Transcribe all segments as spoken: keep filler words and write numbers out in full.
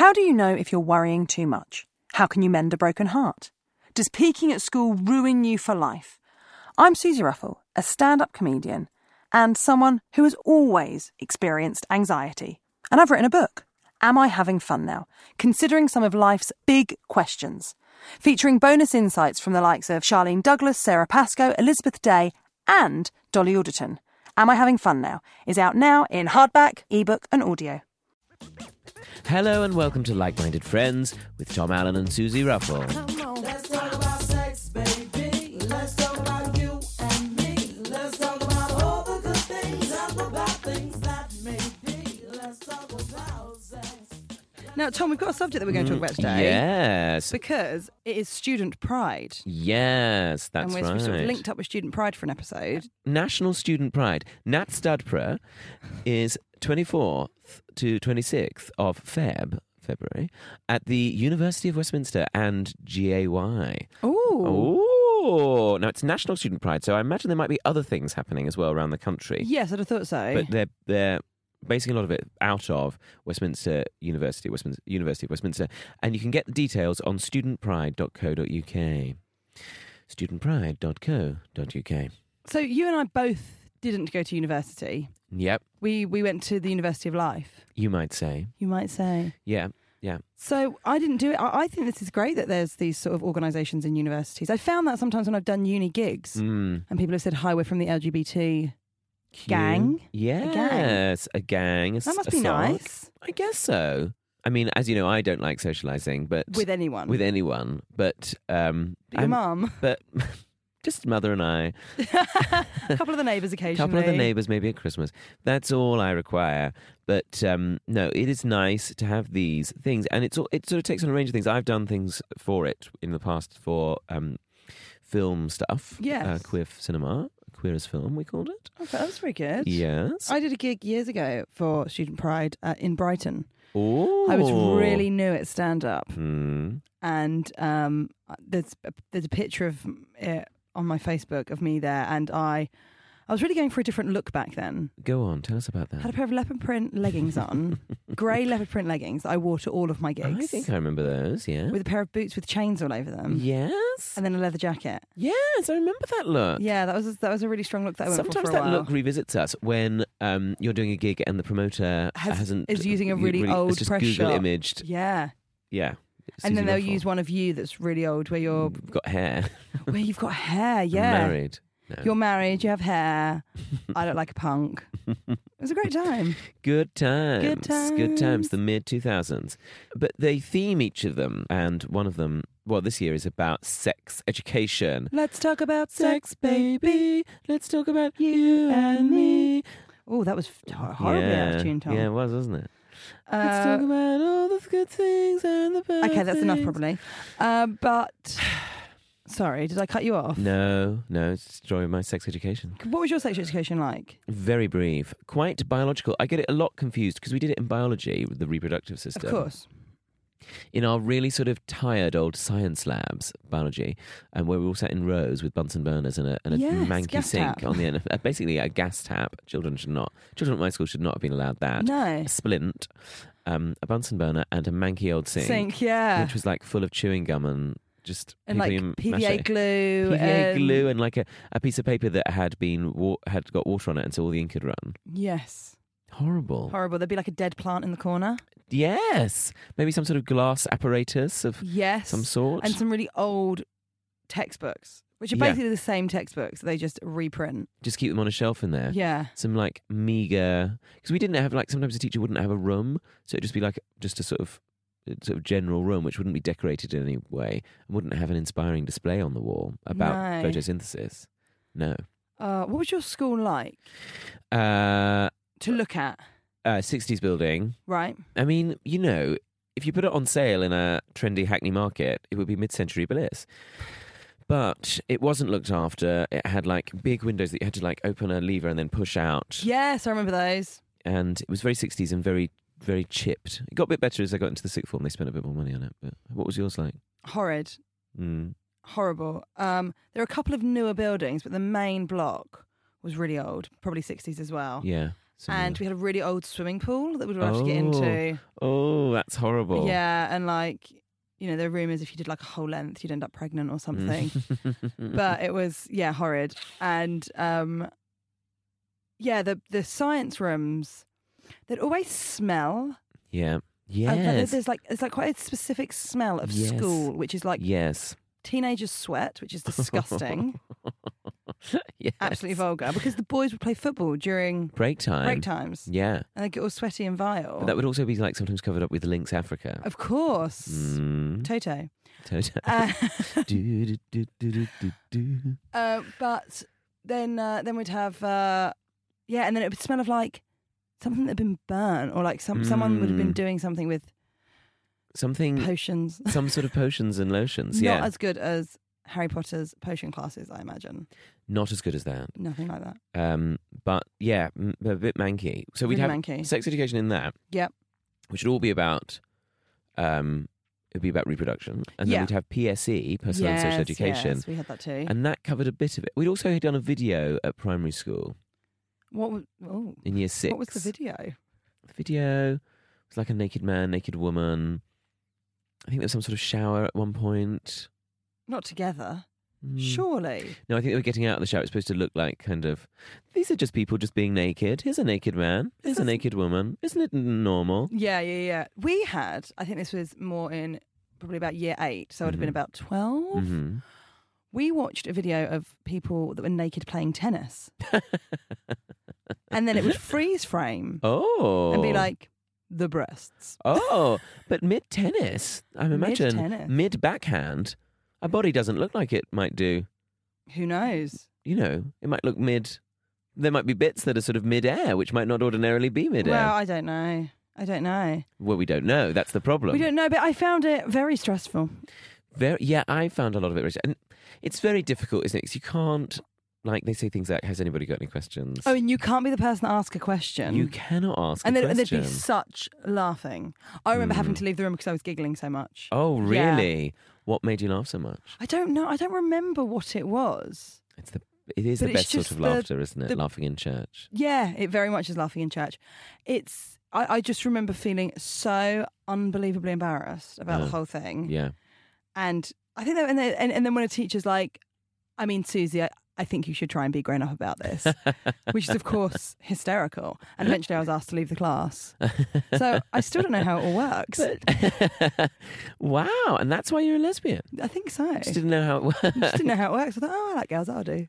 How do you know if you're worrying too much? How can you mend a broken heart? Does peaking at school ruin you for life? I'm Susie Ruffle, a stand-up comedian and someone who has always experienced anxiety. And I've written a book, Am I Having Fun Now? Considering some of life's big questions. Featuring bonus insights from the likes of Charlene Douglas, Sarah Pascoe, Elizabeth Day and Dolly Alderton. Am I Having Fun Now? Is out now in hardback, ebook and audio. Hello and welcome to Like-Minded Friends with Tom Allen and Susie Ruffle. Let's talk about sex, baby. Let's talk about you and me. Let's talk about all the good things and the bad things that may be. Let's talk about sex. Now, Tom, we've got a subject that we're going to talk about today. Yes. Because it is Student Pride. Yes, that's and we're right. sort of linked up with Student Pride for an episode. National Student Pride. Nat Stadpra is twenty-fourth to twenty-sixth of Feb, February, at the University of Westminster and G A Y. Ooh. Oh, now it's National Student Pride, so I imagine there might be other things happening as well around the country. Yes, I'd have thought so. But they're they're basing a lot of it out of Westminster University, Westminster University of Westminster, and you can get the details on student pride dot co dot uk. student pride dot co dot uk. So you and I both didn't go to university. Yep, We we went to the University of Life, you might say. you might say. Yeah, yeah. So I didn't do it. I, I think this is great that there's these sort of organisations in universities. I found that sometimes when I've done uni gigs Mm. and people have said, hi, we're from the L G B T. Cute. Gang? Yes, a gang. A, That must a be sock. nice. I guess so. I mean, as you know, I don't like socialising, but With anyone. with anyone. But um, But your I'm- mum. But just mother and I. A couple of the neighbours A occasionally. couple of the neighbours, maybe at Christmas. That's all I require. But um, no, it is nice to have these things, and it's all, it sort of takes on a range of things. I've done things for it in the past for um, film stuff. Yes. uh, queer cinema, queer as film, we called it. Okay, that was very good. Yes. I did a gig years ago for Student Pride uh, in Brighton. Oh, I was really new at stand-up. Hmm. And um, there's, a, there's a picture of it on my Facebook of me there, and I I was really going for a different look back then. Go on, tell us about I had a that. pair of leopard print leggings on, grey leopard print leggings that I wore to all of my gigs. I think I remember those, yeah. With a pair of boots with chains all over them. Yes. And then a leather jacket. Yes, I remember that look. Yeah, that was that was a really strong look that I went Sometimes for for a that while. look revisits us when um, you're doing a gig and the promoter Has- hasn't is using a you really old it's just press Google shot. imaged. Yeah. Yeah. And then Susie they'll Ruffle. use one of you that's really old where you're You've got hair. where you've got hair, I'm yeah. married. No. You're married, you have hair. I look like a punk. It was a great time. Good times. Good Good times. times. The mid two thousands. But they theme each of them, and one of them, well, this year is about sex education. Let's talk about Sex, baby. Let's talk about you and me. Oh, that was hor- horribly yeah. out of tune, Tom. Yeah, it was, wasn't it? Uh, Let's talk about all the good things and the bad okay, that's enough things. probably. Uh, but, sorry, did I cut you off? No, no, it's destroying my sex education. What was your sex education like? Very brief, quite biological. I get it a lot confused because we did it in biology with the reproductive system. Of course. In our really sort of tired old science labs, biology, and where we all sat in rows with Bunsen burners and a, and a Yes, manky gas sink tap. on the end, of, uh, basically a gas tap. Children should not, children at my school should not have been allowed that. No. A splint, um, a Bunsen burner, and a manky old sink, Sink, yeah. which was like full of chewing gum and just And like pickling P V A mache. glue. P V A and- glue and like a, a piece of paper that had been wa- had got water on it, and so all the ink had run. Yes. Horrible. Horrible. There'd be like a dead plant in the corner. Yes, maybe some sort of glass apparatus of Yes. some sort. And some really old textbooks, which are Yeah. basically the same textbooks. They just reprint. Just keep them on a shelf in there. Yeah. Some like meager, because we didn't have like sometimes the teacher wouldn't have a room, so it'd just be like just a sort of sort of general room which wouldn't be decorated in any way and wouldn't have an inspiring display on the wall about No. photosynthesis. No. Uh, what was your school like Uh, to look at? uh, sixties building. Right. I mean, you know, if you put it on sale in a trendy Hackney market, it would be mid-century bliss. But it wasn't looked after. It had like big windows that you had to like open a lever and then push out. Yes, I remember those. And it was very sixties and very, very chipped. It got a bit better as I got into the sixth form. They spent a bit more money on it. But what was yours like? Horrid. Mm. Horrible. Um, there are a couple of newer buildings, but the main block was really old, probably sixties as well. Yeah. Similar. And we had a really old swimming pool that we'd have to get into. Oh, that's horrible. Yeah, and like, you know, there are rumours if you did like a whole length, you'd end up pregnant or something. But it was, yeah, horrid. And um, yeah, the the science rooms, they'd always smell. Yeah. Uh, Yes. there's like it's like quite a specific smell of Yes. school, which is like yes. teenagers' sweat, which is disgusting. Yes. Absolutely vulgar. Because the boys would play football during Break time. break times. Yeah. And they get all sweaty and vile. But that would also be like sometimes covered up with Lynx Africa. Of course. Mm. Toto. Toto. Uh, do, do, do, do, do, do. uh, but then uh, then we'd have, uh, yeah, and then it would smell of like something that had been burnt or like some someone would have been Mm. doing something with Something, potions. some sort of potions and lotions. Not Yeah. as good as Harry Potter's potion classes, I imagine. Not as good as that. Nothing like that. Um, but yeah, m- a bit manky. So we'd Really have manky. sex education in that. Yep. Which would all be about, um, it'd be about reproduction. And then Yeah. we'd have P S E, personal and social Yes, education. Yes, we had that too. And that covered a bit of it. We'd also done a video at primary school what was, oh, in year six. what was the video? The video was like a naked man, naked woman. I think there was some sort of shower at one point. Not together. Mm. Surely. No, I think they were getting out of the shower. It's supposed to look like kind of, these are just people just being naked. Here's a naked man. Here's a This is- naked woman. Isn't it normal? Yeah, yeah, yeah. We had, I think this was more in probably about year eight, so I would have been Mhm. about twelve. Mm-hmm. We watched a video of people that were naked playing tennis. And then it would freeze frame Oh. and be like, the breasts. Oh, but mid tennis, I imagine Mid-tennis. mid backhand, a body doesn't look like it might do. Who knows? You know, it might look mid. There might be bits that are sort of mid air, which might not ordinarily be mid air. Well, Well, I don't know. I don't know. we don't know. That's the problem. We don't know, but I found it very stressful. Very, yeah, I found a lot of it, very- and it's very difficult, isn't it? 'Cause you can't, like, they say things like, "Has anybody got any questions?" Oh, and you can't be the person to ask a question. you cannot ask and a then and there'd question. be such laughing. I remember having Mm. to leave the room because I was giggling so much. Oh, Yeah. really? What made you laugh so much? I don't know. I don't remember what it was. It's the it is But the it's best sort just of the- laughter, isn't it? the- Laughing in church. Yeah, it very much is laughing in church. It's. I, I just remember feeling so unbelievably embarrassed about Yeah. the whole thing. Yeah. And I think that, and then, and, and then when a teacher's like, I mean, Susie, I, I think you should try and be grown up about this, which is, of course, hysterical. And eventually I was asked to leave the class. So I still don't know how it all works. But wow, and that's why you're a lesbian. I think so. Just didn't know how it worked. I just didn't know how it works. I thought, oh, I like girls, that'll do.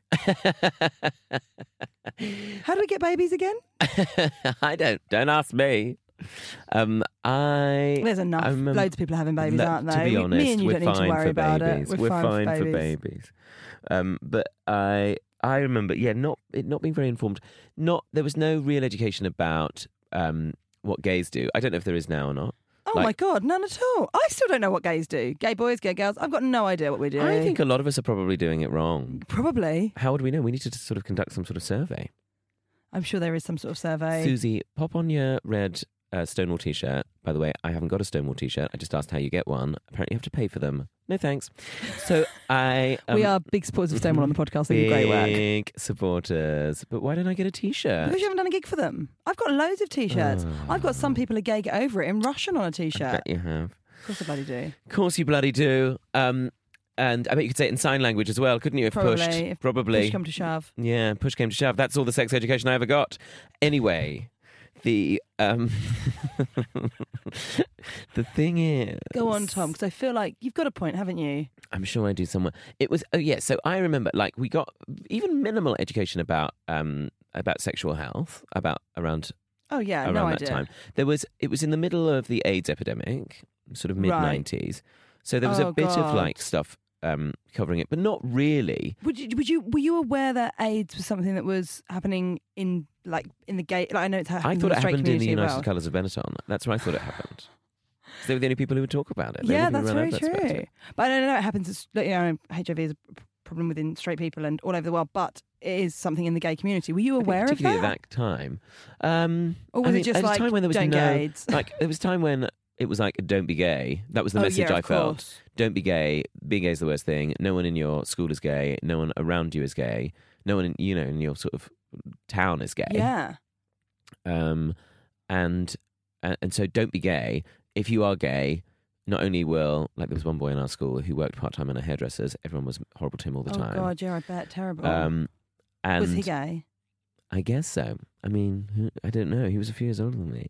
How do we get babies again? I don't. Don't ask me. Um, I. There's enough. I remember- Loads of people are having babies, Le- aren't they? To be We- honest, Me and you we're don't need fine to worry for about babies. it. We're, fine, fine, for for babies. babies. Um, but I, I remember, yeah, not it not being very informed. Not there was no real education about um what gays do. I don't know if there is now or not. Oh Like- my God, none at all. I still don't know what gays do. Gay boys, gay girls. I've got no idea what we do. I think a lot of us are probably doing it wrong. Probably. How would we know? We need to sort of conduct some sort of survey. I'm sure there is some sort of survey. Susie, pop on your red uh, Stonewall t-shirt. By the way, I haven't got a Stonewall t-shirt. I just asked how you get one. Apparently you have to pay for them. No thanks. So I... Um, we are big supporters of Stonewall on the podcast. They do great work. Big supporters. But why don't I get a t-shirt? Because you haven't done a gig for them. I've got loads of t-shirts. Oh. I've got some people are gay, get over it in Russian on a I t-shirt. bet you have. Of course I bloody do. Of course you bloody do. Um, and I bet you could say it in sign language as well, couldn't you, if Probably. pushed? If Probably. Push come to shove. Yeah, push came to shove. That's all the sex education I ever got. Anyway, the um, the thing is, Go on, Tom, because I feel like you've got a point, haven't you? I'm sure I do somewhere. It was oh yeah. So I remember, like, we got even minimal education about um about sexual health about around Oh yeah, around no that idea. time. There was it was in the middle of the AIDS epidemic, sort of mid nineties. So there was Oh, a bit of God. like stuff um covering it, but not really. Would you, would you, were you aware that AIDS was something that was happening in, like, in the gay? Like, I know it's happening I in thought the it straight happened in the community United as well. Colours of Benetton. That's where I thought it happened. So they were the only people who would talk about it. They Yeah, were the that's people who very ran adverts about true. it. But I don't know. It happens. It's, you know, H I V is a p- problem within straight people and all over the world. But it is something in the gay community. Were you I think aware of particularly that? at that time. Um, Or was I it mean, just at a like time when there was don't no, get AIDS? like there was a time when it was like don't be gay. That was the Oh, message yeah, I of felt. course. Don't be gay. Being gay is the worst thing. No one in your school is gay. No one around you is gay. No one in, you know, in your sort of town is gay. Yeah. Um, and and and so don't be gay. If you are gay, not only will, like there was one boy in our school who worked part-time in a hairdresser's, everyone was horrible to him all the oh time. God, yeah, I bet. Terrible. Um, and Was he gay? I guess so. I mean, who- I don't know. He was a few years older than me.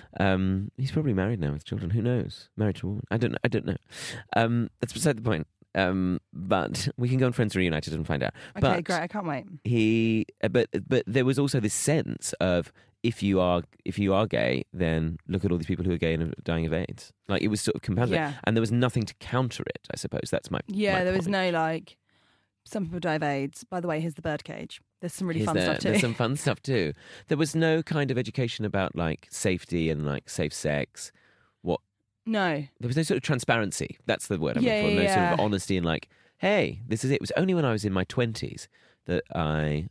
Um, he's probably married now with children. Who knows? Married to a woman. I don't know. I don't know. Um, that's beside the point. Um, but we can go on Friends Reunited and find out. Okay, but great. I can't wait. He, uh, but but there was also this sense of if you are if you are gay, then look at all these people who are gay and are dying of AIDS. Like it was sort of competitive, Yeah. and there was nothing to counter it. I suppose that's my Yeah, my there was point. no like. Some people die of AIDS. By the way, here's the birdcage. There's some really Is fun there- stuff too. There's some fun stuff too. There was no kind of education about like safety and like safe sex. What No. there was no sort of transparency. That's the word I'm Yeah, looking for. No yeah, sort of yeah. honesty and like, hey, this is it. It was only when I was in my twenties that I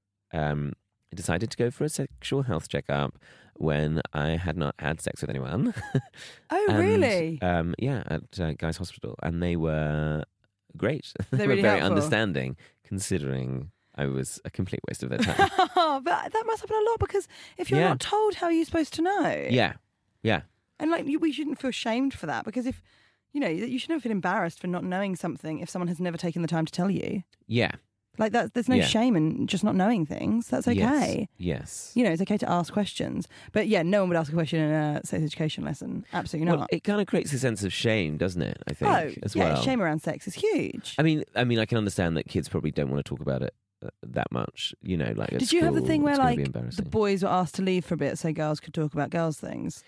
um, decided to go for a sexual health checkup when I had not had sex with anyone. Oh, And, really? Um, yeah, at uh, Guy's Hospital, and they were great. They're they were really very helpful. understanding, considering I was a complete waste of their time. Oh, but that must happen a lot because if you're Yeah. not told, how are you supposed to know? yeah, yeah. And like, you, we shouldn't feel shamed for that because if, you know, you should never feel embarrassed for not knowing something if someone has never taken the time to tell you. Yeah. Like that, there's no Yeah. shame in just not knowing things. That's okay. Yes. yes. You know, it's okay to ask questions. But yeah, no one would ask a question in a sex education lesson. Absolutely Well, not. it kind of creates a sense of shame, doesn't it? I think oh, as yeah, well. shame around sex is huge. I mean, I mean, I can understand that kids probably don't want to talk about it uh, that much. You know, like at Did you have the school, thing where it's gonna be like the embarrassing. boys were asked to leave for a bit so girls could talk about girls things?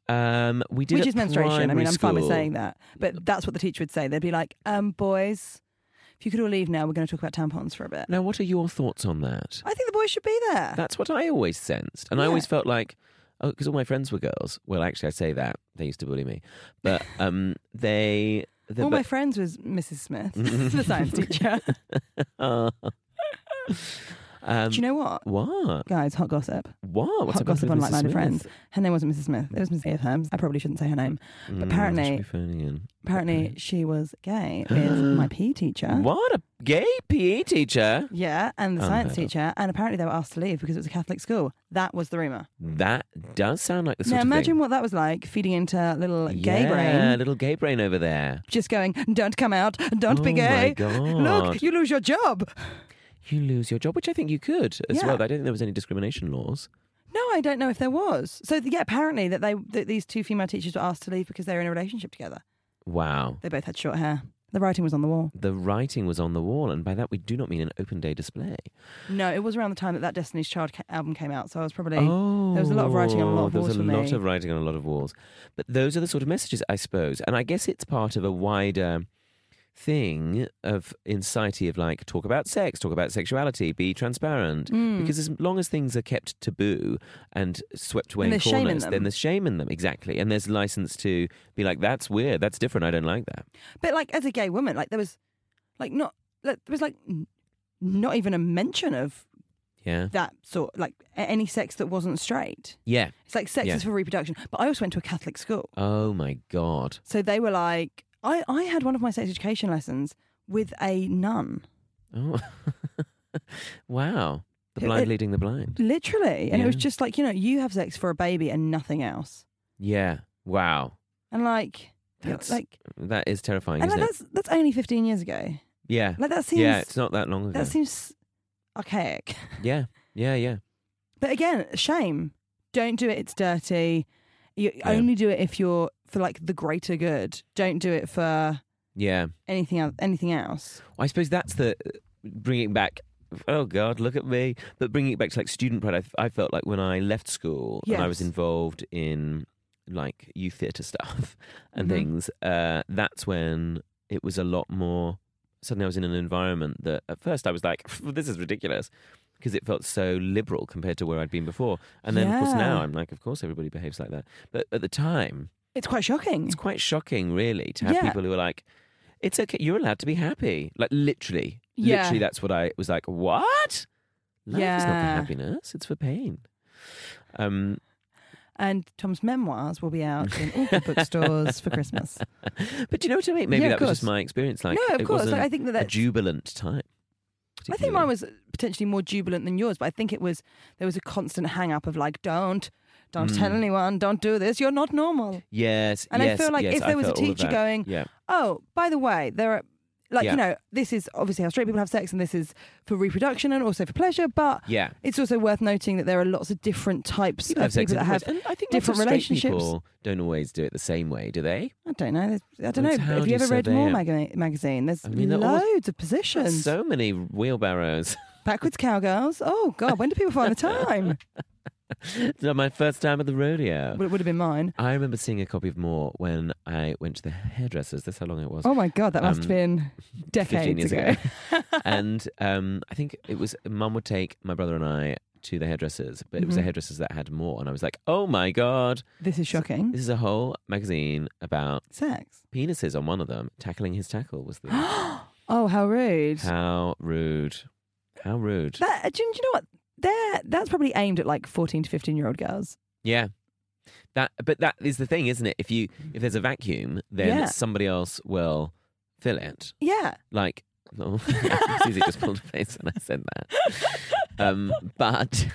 Um, we did Which at is menstruation. I mean, primary I'm fine with school. saying that. But that's what the teacher would say. They'd be like, um, boys, if you could all leave now, we're going to talk about tampons for a bit. Now, what are your thoughts on that? I think the boys should be there. That's what I always sensed, and I Yeah. always felt like, oh, because all my friends were girls. Well, actually, I say that they used to bully me, but um, they. The, all my but, friends was Missus Smith, the science teacher. uh, um, Do you know what? what? Guys, hot gossip. What? What's hot up with gossip on Missus Like-Minded Smith? Friends. Her name wasn't Missus Smith. It was Missus Abrahams. I probably shouldn't say her name. Mm, apparently- I should be phoning in. Apparently, she was gay with my P E teacher. What a gay P E teacher! Yeah, and the science Unheard of. teacher. And apparently they were asked to leave because it was a Catholic school. That was the rumour. That does sound like the sort Now of imagine thing. what that was like, feeding into little gay yeah, brain. little gay brain over there. Just going, don't come out, don't be Oh gay. my God. Look, you lose your job. You lose your job, which I think you could as Yeah. well. I don't think there was any discrimination laws. No, I don't know if there was. So yeah, apparently that they that these two female teachers were asked to leave because they were in a relationship together. Wow. They both had short hair. The writing was on the wall. The writing was on the wall, and by that we do not mean an open day display. No, it was around the time that that Destiny's Child ca- album came out. So I was probably Oh, there was a lot of writing on a lot of there walls was a for lot me. of writing on a lot of walls. But those are the sort of messages, I suppose. And I guess it's part of a wider thing of in society of like talk about sex, talk about sexuality, be transparent. Mm. Because as long as things are kept taboo and swept away And in there's shame in corners, them. then there's shame in them. Exactly. And there's license to be like, that's weird, that's different, I don't like that. But like as a gay woman, like there was like not like, there was like n- not even a mention of Yeah. that sort like a- any sex that wasn't straight. Yeah. It's like sex Yeah. is for reproduction. But I also went to a Catholic school. Oh my God. So they were like, I, I had one of my sex education lessons with a nun, Oh. Wow. The It- blind it- leading the blind. literally. And it was Yeah. just like, you know, you have sex for a baby and nothing else. Yeah. Wow. And like, That's like, that is terrifying, and isn't like, it? that's that's only fifteen years ago. Yeah. Like that seems, Yeah, it's not that long ago. that seems archaic. Yeah. Yeah, yeah. But again, shame. Don't do it. It's dirty. You Yeah. only do it if you're for like the greater good. Don't do it for Yeah. anything else. Anything else. I suppose that's the bringing it back. Oh God, look at me! But bringing it back to like student pride, I, I felt like when I left school and I was Yes. involved in like youth theatre stuff and Mhm. things. Uh, that's when it was a lot more. Suddenly, I was in an environment that at first I was like, "This is ridiculous," because it felt so liberal compared to where I'd been before. And then, of course, now Yeah. I'm like, "Of course, everybody behaves like that." But at the time, It's quite shocking. it's quite shocking, really, to have Yeah. people who are like, "It's okay, you're allowed to be happy." Like literally, Yeah. literally, that's what I was like. What? Life is not for Yeah. happiness; it's for pain. Um, And Tom's memoirs will be out in all good bookstores for Christmas. but do you know what I mean? Maybe Yeah, that of was just course. my experience. Like, no, of it course. wasn't Like, I think that a that's jubilant time. I think mine was potentially more jubilant than yours, but I think it was there was a constant hang up of like, don't, don't Mm. tell anyone, don't do this, you're not normal. Yes, And yes, I feel like yes, if I there was a felt all of teacher that. going, yeah, oh, by the way, there are, like, Yeah. you know, this is obviously how straight people have sex and this is for reproduction and also for pleasure, but yeah. it's also worth noting that there are lots of different types People of have sex people that in have, different ways. And I think different lots of straight relationships. People don't always do it the same way, do they? I don't know, there's- I don't Well, know, it's how have do you you ever read survey More it? maga- magazine? There's I mean, there almost- loads of positions. So many wheelbarrows. Backwards cowgirls. Oh, God, when do people find the time? It's not my first time at the rodeo. Well, it would have been mine. I remember seeing a copy of More when I went to the hairdressers. That's how long it was. Oh, my God, that must Um, have been fifteen decades years ago. ago. and um, I think it was Mum would take my brother and I to the hairdressers, but it was the Mhm. hairdressers that had More, and I was like, "Oh my God, This is shocking. this is a whole magazine about Sex. penises." On one of them, tackling his tackle was the Oh, how rude. how rude, how rude. That, do, you, do you know what? There, that's probably aimed at like fourteen to fifteen year old girls. Yeah. That, but that is the thing, isn't it? If you if there's a vacuum, then Yeah. somebody else will fill it. Yeah. Like, oh, Susie just pulled a face when I said that. Um, but,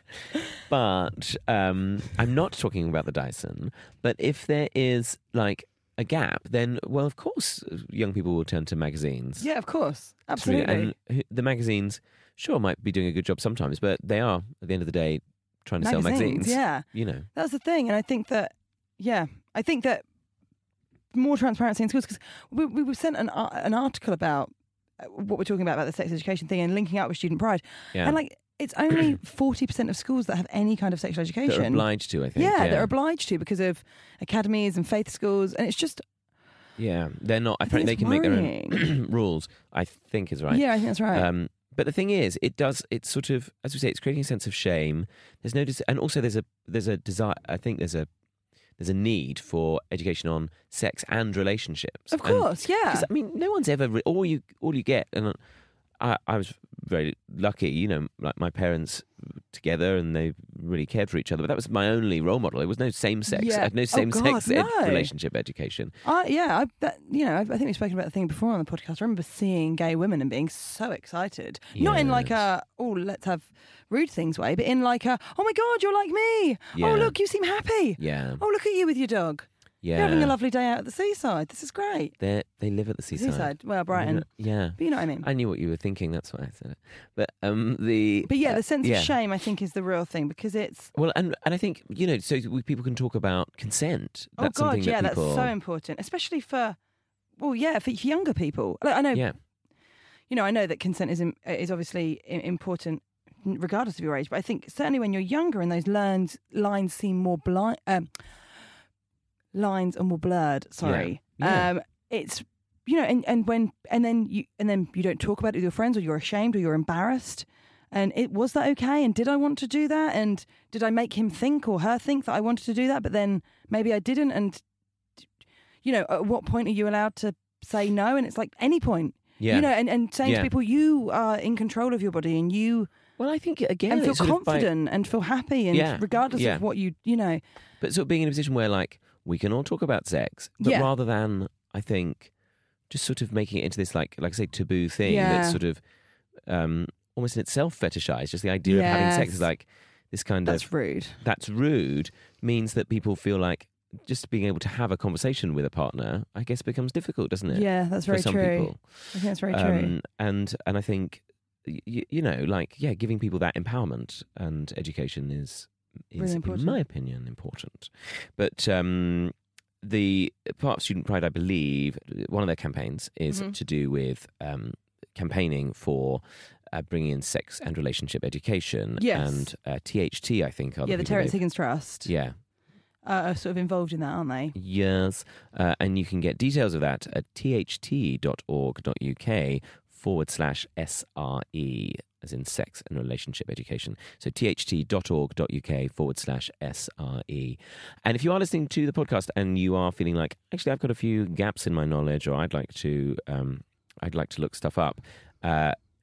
but um, I'm not talking about the Dyson. But if there is like a gap, then well, of course, young people will turn to magazines. Yeah, of course. to read it. Absolutely. And who- the magazines, sure, might be doing a good job sometimes, but they are at the end of the day trying to sell magazines. Yeah. You know. That's the thing. And I think that, yeah, I think that more transparency in schools, because we, we were sent an, ar- an article about uh, what we're talking about, about the sex education thing and linking up with student pride. Yeah. And like, it's only forty percent of schools that have any kind of sexual That are education. obliged to, I think. yeah, yeah. they're obliged to because of academies and faith schools. And it's just, Yeah, they're not. I Apparently, they think can it's make their own rules. I think is right. yeah, I think that's right. Um, but the thing is, it does. It's sort of, as we say, it's creating a sense of shame. There's no, des- and also there's a there's a desire. I think there's a there's a need for education on sex and relationships. of And- course, yeah. 'cause, I mean, no one's ever re- all you all you get, and I, I was very lucky. You know, like my parents together, and they really cared for each other. But that was my only role model. There was no same sex. Yeah. I had no Oh, same sex God, no. relationship education. I, yeah, I, that, you know, I, I think we've spoken about the thing before on the podcast. I remember seeing gay women and being so excited. Not in like Yes. a, oh, let's have rude things way, but in like a, oh my God, you're like me. Yeah. Oh, look, you seem happy. Yeah, Oh, look at you with your dog. yeah. You're having a lovely day out at the seaside. This is great. They they live at the seaside. Seaside. Well, Brighton. Yeah. But you know what I mean. I knew what you were thinking. That's why I said it. But um, the But yeah, uh, the sense yeah. of shame, I think, is the real thing because it's, Well, and and I think you know, so we, people can talk about consent. oh That's God, something yeah, that people, that's so important, especially for, well, yeah, for, for younger people. Like, I know, yeah, you know, I know that consent is im- is obviously i- important regardless of your age, but I think certainly when you're younger and those lines lines seem more blind, um, lines are more blurred. Sorry, Yeah. um, it's you know, and, and when and then you and then you don't talk about it with your friends, or you're ashamed, or you're embarrassed. And it was that okay? And did I want to do that? And did I make him think or her think that I wanted to do that? But then maybe I didn't. And you know, at what point are you allowed to say no? And it's like any point. yeah. You know, and, and saying Yeah. to people, you are in control of your body and you well, I think again, and feel it's sort of by- confident and feel happy and Yeah. regardless Yeah. of what you, you know. but sort of being in a position where like we can all talk about sex, but Yeah. rather than I think just sort of making it into this like like I say taboo thing Yeah. that's sort of um, almost in itself fetishized. Just the idea of having sex Yes. is like this kind of That's rude. that's rude means that people feel like just being able to have a conversation with a partner, I guess, becomes difficult, doesn't it? Yeah, that's very for some true. people. I think that's very true. Um, and and I think y- you know, like yeah, giving people that empowerment and education is is, Really in important. my opinion, important. But um, the part of Student Pride, I believe, one of their campaigns is Mhm. to do with um, campaigning for. Uh, bringing in sex and relationship education, Yes. and uh, T H T, I think, are Yeah, the the people Terence they've- Higgins Trust Yeah, uh, are sort of involved in that, aren't they? yes, uh, and you can get details of that at tht.org.uk forward slash SRE, as in sex and relationship education. So tht.org.uk forward slash SRE. And if you are listening to the podcast and you are feeling like, actually, I've got a few gaps in my knowledge, or I'd like to, um, I'd like to look stuff up, uh,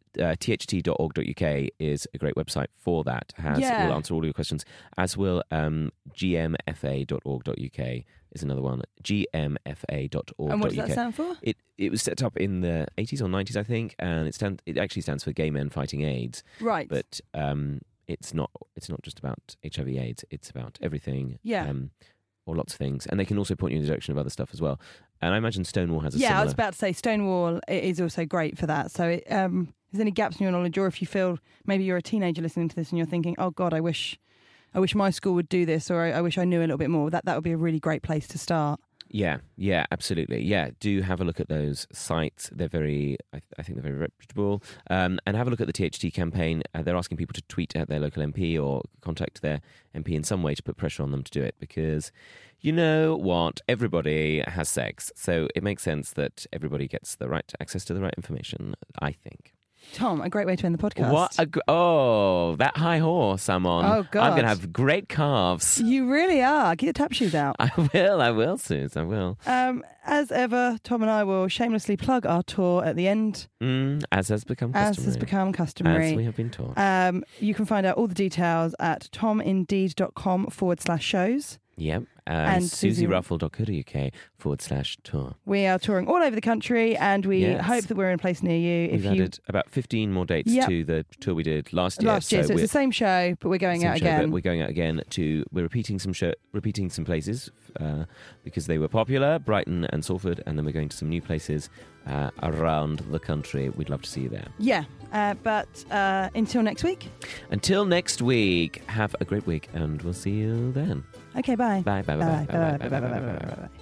uh, t h t dot org dot u k is a great website for that. Has Yeah. will answer all your questions, as will um, g m f a dot org dot u k is another one. g m f a dot org And dot what u does k. that stand for? It it was set up in the eighties or nineties, I think, and it stand it actually stands for Gay Men Fighting AIDS. Right. But um, it's not it's not just about H I V AIDS. It's about everything. Yeah. Um, or lots of things, and they can also point you in the direction of other stuff as well. And I imagine Stonewall has a yeah, similar. I was about to say Stonewall i- is also great for that. So, it, um, if there's any gaps in your knowledge, or if you feel maybe you're a teenager listening to this and you're thinking, "Oh God, I wish, I wish my school would do this," or I, I wish I knew a little bit more. That that would be a really great place to start. Yeah, yeah, absolutely. Yeah, do have a look at those sites. They're very, I, I think they're very reputable. Um, and have a look at the T H T campaign. Uh, they're asking people to tweet at their local M P or contact their M P in some way to put pressure on them to do it, because you know what? Everybody has sex. So it makes sense that everybody gets the right access to the right information, I think. Tom, a great way to end the podcast. What? A, gr- oh, that high horse I'm on. Oh, God. I'm going to have great calves. You really are. Get your tap shoes out. I will, I will, Suze, I will. Um, as ever, Tom and I will shamelessly plug our tour at the end, Mm, as has become as customary. has become customary. As we have been taught. Um, you can find out all the details at tomindeed.com forward slash shows. Yep. Uh, and Susie Susie- Ruffle dot co dot uk forward slash tour. We are touring all over the country, and we Yes. hope that we're in a place near you. We've if you added about fifteen more dates Yep. to the tour we did last year. last year, so, it's we're- the same show, but we're going same out show, but again. We're going out again to. We're repeating some show, repeating some places uh, because they were popular, Brighton and Salford, and then we're going to some new places uh, around the country. We'd love to see you there. Yeah, uh, but uh, until next week. Until next week, have a great week, and we'll see you then. Okay, bye. Bye, bye, bye, bye, bye, bye, bye, bye, bye, bye, bye.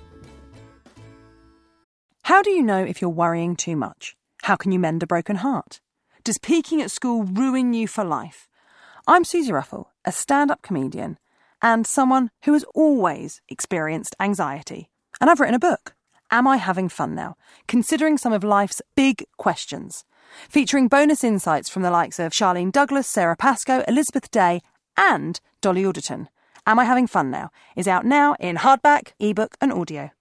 How do you know if you're worrying too much? How can you mend a broken heart? Does peaking at school ruin you for life? I'm Susie Ruffle, a stand-up comedian and someone who has always experienced anxiety. And I've written a book, Am I Having Fun Now? Considering some of life's big questions. Featuring bonus insights from the likes of Charlene Douglas, Sarah Pascoe, Elizabeth Day and Dolly Alderton. Am I Having Fun Now? Is out now in hardback, ebook and audio.